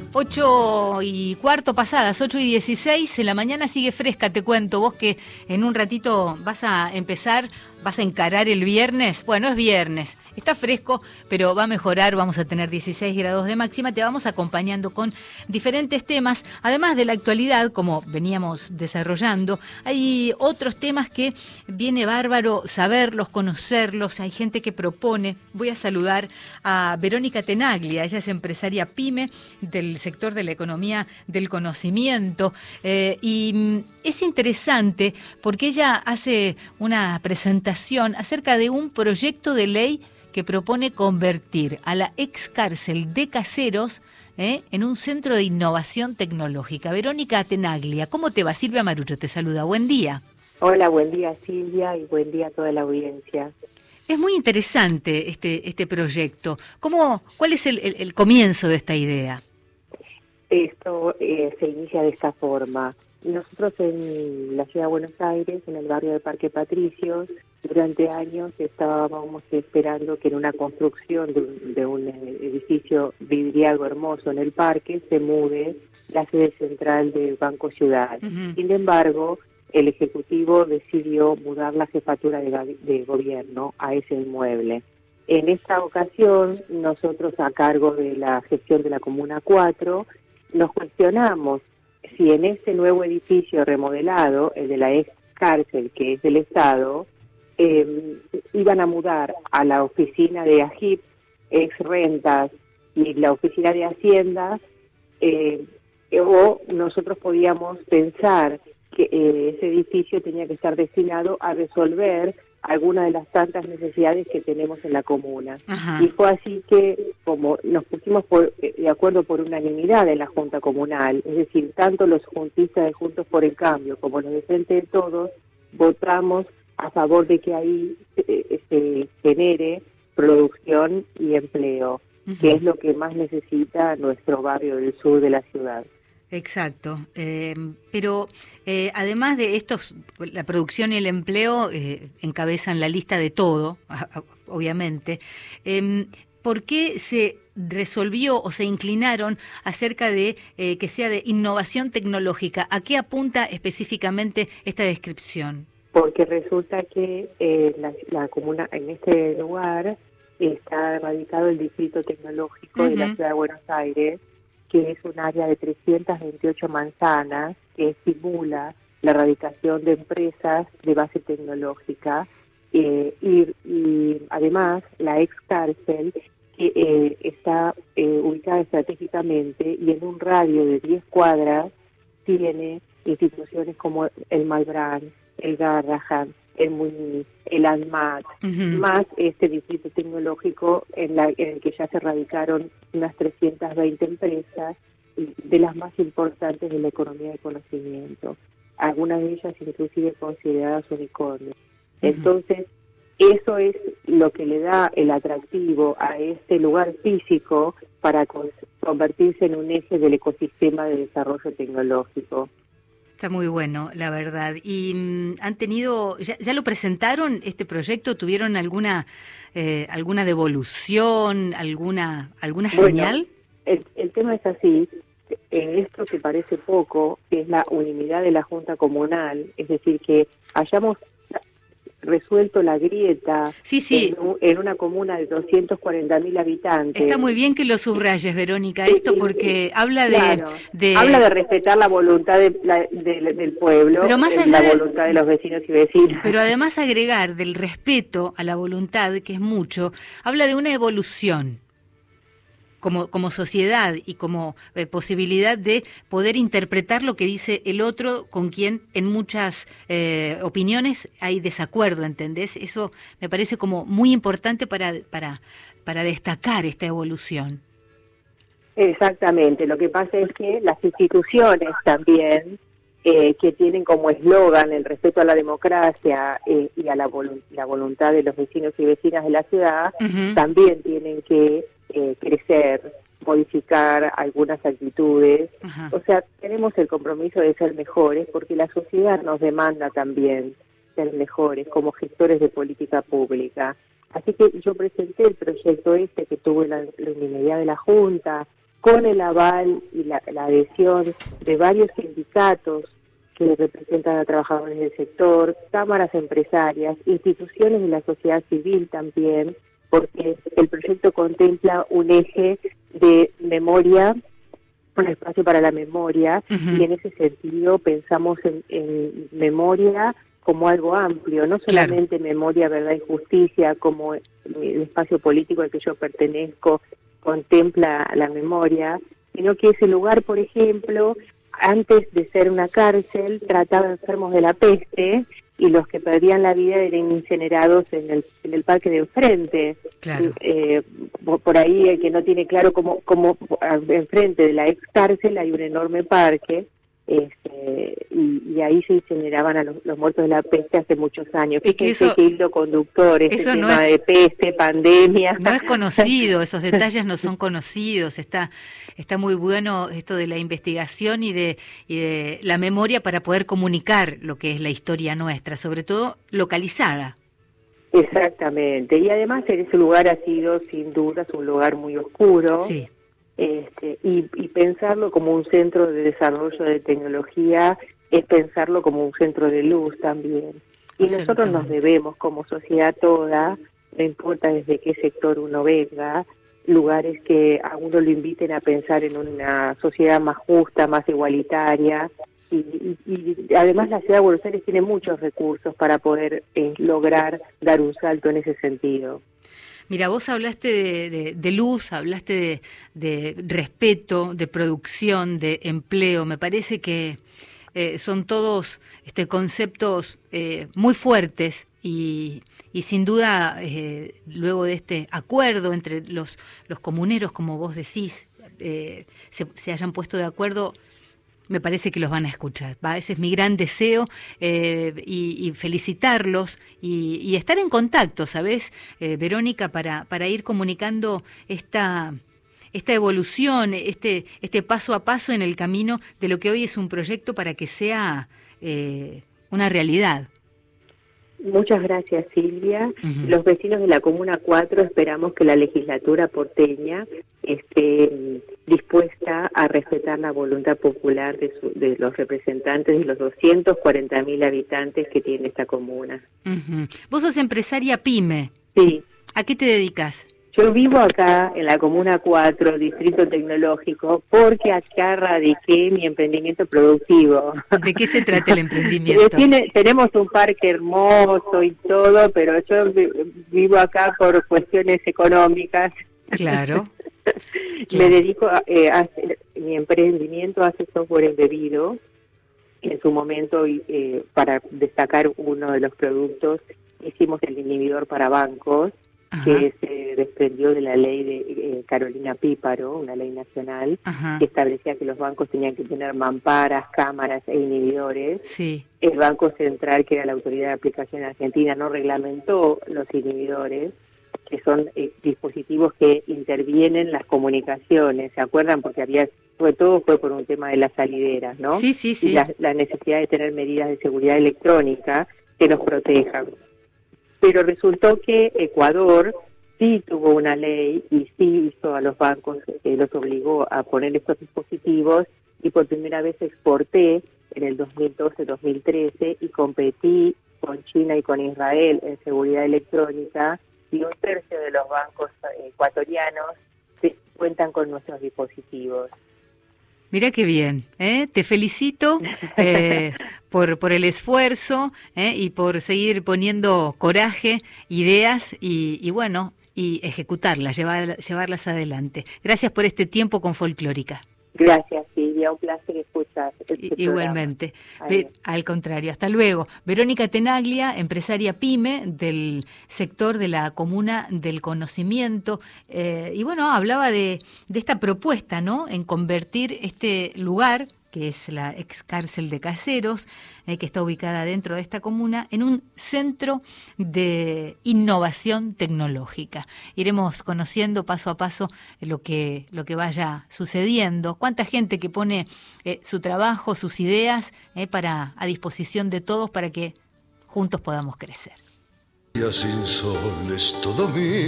8:15 pasadas, 8:16, en la mañana sigue fresca, te cuento. Vos que en un ratito vas a encarar el viernes. Bueno, es viernes, está fresco, pero va a mejorar, vamos a tener 16 grados de máxima. Te vamos acompañando con diferentes temas, además de la actualidad, como veníamos desarrollando. Hay otros temas que viene bárbaro saberlos, conocerlos. Hay gente que propone. Voy a saludar a Verónica Tenaglia, ella es empresaria PYME del sector de la economía del conocimiento, y es interesante porque ella hace una presentación acerca de un proyecto de ley que propone convertir a la ex cárcel de Caseros en un centro de innovación tecnológica. Verónica Tenaglia, ¿cómo te va? Silvia Marucho te saluda, buen día. Hola, buen día Silvia y buen día a toda la audiencia. Es muy interesante este proyecto. ¿Cuál es el comienzo de esta idea? Esto se inicia de esta forma. Nosotros en la ciudad de Buenos Aires, en el barrio de Parque Patricios, durante años estábamos esperando que en una construcción de un edificio vidriado hermoso en el parque se mude la sede central del Banco Ciudad. Uh-huh. Sin embargo, el Ejecutivo decidió mudar la jefatura de gobierno a ese inmueble. En esta ocasión, nosotros a cargo de la gestión de la Comuna 4, nos cuestionamos si en este nuevo edificio remodelado, el de la ex cárcel, que es del Estado, iban a mudar a la oficina de AGIP, ex rentas y la oficina de Hacienda, o nosotros podíamos pensar que ese edificio tenía que estar destinado a resolver algunas de las tantas necesidades que tenemos en la comuna. Ajá. Y fue así que, como nos pusimos de acuerdo por unanimidad en la Junta Comunal, es decir, tanto los juntistas de Juntos por el Cambio como los de Frente de Todos, votamos a favor de que ahí se genere producción y empleo, Uh-huh. que es lo que más necesita nuestro barrio del sur de la ciudad. Exacto, pero además de estos, la producción y el empleo encabezan la lista de todo, obviamente. ¿Por qué se resolvió o se inclinaron acerca de que sea de innovación tecnológica? ¿A qué apunta específicamente esta descripción? Porque resulta que la comuna, en este lugar, está radicado el Distrito Tecnológico de la Ciudad de Buenos Aires, que es un área de 328 manzanas que estimula la radicación de empresas de base tecnológica, y además la ex cárcel que está ubicada estratégicamente y en un radio de 10 cuadras tiene instituciones como el Malbrán, el Garrahan, el Muñiz, el ANMAT, Uh-huh. más este distrito tecnológico en el que ya se radicaron unas 320 empresas de las más importantes de la economía de conocimiento, algunas de ellas inclusive consideradas unicornios. Uh-huh. Entonces, eso es lo que le da el atractivo a este lugar físico para convertirse en un eje del ecosistema de desarrollo tecnológico. Está muy bueno, la verdad. ¿Y han tenido, ya lo presentaron este proyecto? ¿Tuvieron alguna devolución, alguna señal? El tema es así. En esto que parece poco, que es la unanimidad de la Junta Comunal, es decir, que hayamos resuelto la grieta Sí. En una comuna de 240.000 habitantes. Está muy bien que lo subrayes, Verónica, esto porque habla claro, de... habla de respetar la voluntad del pueblo, pero más allá la voluntad de los vecinos y vecinas. Pero además agregar del respeto a la voluntad, que es mucho, habla de una evolución como sociedad y como posibilidad de poder interpretar lo que dice el otro, con quien en muchas opiniones hay desacuerdo, ¿entendés? Eso me parece como muy importante para destacar esta evolución. Exactamente, lo que pasa es que las instituciones también, que tienen como eslogan el respeto a la democracia y a la voluntad de los vecinos y vecinas de la ciudad, Uh-huh. también tienen que crecer, modificar algunas actitudes. Uh-huh. O sea, tenemos el compromiso de ser mejores porque la sociedad nos demanda también ser mejores como gestores de política pública. Así que yo presenté el proyecto que tuvo la unanimidad de la Junta, con el aval y la adhesión de varios sindicatos que representan a trabajadores del sector, cámaras empresarias, instituciones de la sociedad civil también, porque el proyecto contempla un eje de memoria, un espacio para la memoria, y en ese sentido pensamos en memoria como algo amplio, no solamente memoria, verdad y justicia, como el espacio político al que yo pertenezco contempla la memoria, sino que ese lugar, por ejemplo, antes de ser una cárcel, trataba enfermos de la peste, y los que perdían la vida eran incinerados en el parque de enfrente. Claro. Por ahí el que no tiene claro cómo enfrente de la ex cárcel hay un enorme parque, y ahí se incineraban a los muertos de la peste hace muchos años. Fíjense qué hilo conductor, este tema de peste, pandemia. No es conocido, esos detalles no son conocidos. Está muy bueno esto de la investigación y de la memoria para poder comunicar lo que es la historia nuestra, sobre todo localizada. Exactamente, y además ese lugar ha sido sin dudas un lugar muy oscuro. Sí. Y pensarlo como un centro de desarrollo de tecnología es pensarlo como un centro de luz también. Y nosotros nos debemos como sociedad toda, no importa desde qué sector uno venga, lugares que a uno lo inviten a pensar en una sociedad más justa, más igualitaria. Y además la ciudad de Buenos Aires tiene muchos recursos para poder lograr dar un salto en ese sentido. Mira, vos hablaste de luz, hablaste de respeto, de producción, de empleo. Me parece que son todos conceptos muy fuertes y sin duda, luego de este acuerdo entre los comuneros, como vos decís, se hayan puesto de acuerdo. Me parece que los van a escuchar, ¿va? Ese es mi gran deseo, y felicitarlos y estar en contacto, ¿sabés, Verónica? Para ir comunicando esta evolución, este paso a paso en el camino de lo que hoy es un proyecto para que sea una realidad. Muchas gracias, Silvia. Los vecinos de la Comuna 4 esperamos que la legislatura porteña esté dispuesta a respetar la voluntad popular de los representantes de los 240.000 habitantes que tiene esta comuna. Vos sos empresaria PYME. Sí. ¿A qué te dedicas? Yo vivo acá en la Comuna 4, Distrito Tecnológico, porque acá radiqué mi emprendimiento productivo. ¿De qué se trata el emprendimiento? Tenemos un parque hermoso y todo, pero yo vivo acá por cuestiones económicas. Claro. Me dedico a mi emprendimiento hace software embebido. En su momento, para destacar uno de los productos, hicimos el inhibidor para bancos. Ajá. Que se desprendió de la ley de Carolina Píparo, una ley nacional, ajá, que establecía que los bancos tenían que tener mamparas, cámaras e inhibidores. Sí. El Banco Central, que era la autoridad de aplicación argentina, no reglamentó los inhibidores, que son dispositivos que intervienen las comunicaciones, ¿se acuerdan? Porque fue por un tema de las salideras, ¿no? Sí, sí, sí. Y la necesidad de tener medidas de seguridad electrónica que nos protejan. Pero resultó que Ecuador sí tuvo una ley y sí hizo a los bancos, los obligó a poner estos dispositivos, y por primera vez exporté en el 2012-2013 y competí con China y con Israel en seguridad electrónica, y un tercio de los bancos ecuatorianos cuentan con nuestros dispositivos. Mirá qué bien, te felicito por el esfuerzo y por seguir poniendo coraje, ideas y bueno, y ejecutarlas, llevarlas adelante. Gracias por este tiempo con Folclórica. Gracias, Silvia, un placer escuchar. Igualmente, al contrario, hasta luego. Verónica Tenaglia, empresaria PYME del sector de la Comuna del Conocimiento, y bueno, hablaba de esta propuesta, ¿no?, en convertir este lugar, que es la ex cárcel de Caseros, que está ubicada dentro de esta comuna, en un centro de innovación tecnológica. Iremos conociendo paso a paso lo que vaya sucediendo. Cuánta gente que pone su trabajo, sus ideas a disposición de todos para que juntos podamos crecer. Sin sol es todo mío.